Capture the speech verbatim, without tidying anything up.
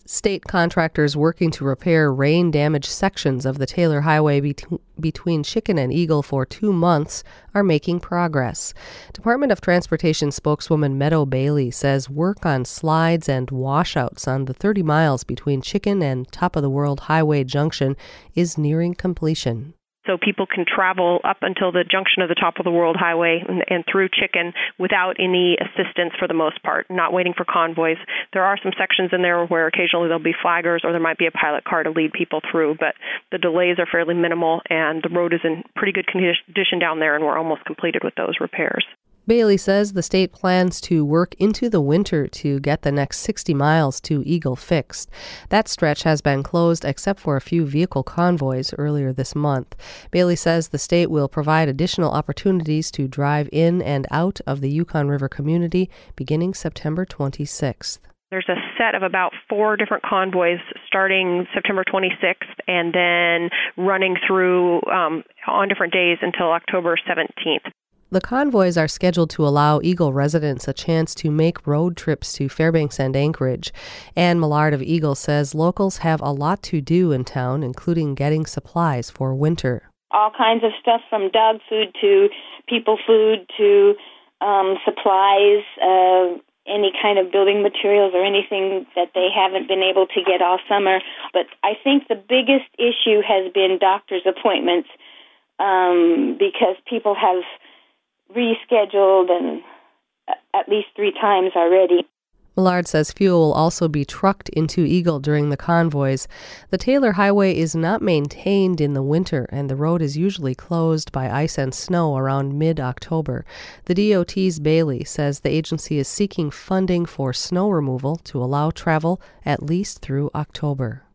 State contractors working to repair rain-damaged sections of the Taylor Highway bet- between Chicken and Eagle for two months are making progress. Department of Transportation spokeswoman Meadow Bailey says work on slides and washouts on the thirty miles between Chicken and Top of the World Highway Junction is nearing completion. So people can travel up until the junction of the Top of the World Highway and, and through Chicken without any assistance for the most part, not waiting for convoys. There are some sections in there where occasionally there'll be flaggers or there might be a pilot car to lead people through, but the delays are fairly minimal and the road is in pretty good condition down there, and we're almost completed with those repairs. Bailey says the state plans to work into the winter to get the next sixty miles to Eagle fixed. That stretch has been closed except for a few vehicle convoys earlier this month. Bailey says the state will provide additional opportunities to drive in and out of the Yukon River community beginning September twenty-sixth. There's a set of about four different convoys starting September twenty-sixth and then running through um, on different days until October seventeenth. The convoys are scheduled to allow Eagle residents a chance to make road trips to Fairbanks and Anchorage. Ann Millard of Eagle says locals have a lot to do in town, including getting supplies for winter. All kinds of stuff from dog food to people food to um, supplies, uh, any kind of building materials or anything that they haven't been able to get all summer. But I think the biggest issue has been doctor's appointments um, because people have rescheduled and at least three times already. Millard says fuel will also be trucked into Eagle during the convoys. The Taylor Highway is not maintained in the winter, and the road is usually closed by ice and snow around mid-October. The D O T's Bailey says the agency is seeking funding for snow removal to allow travel at least through October.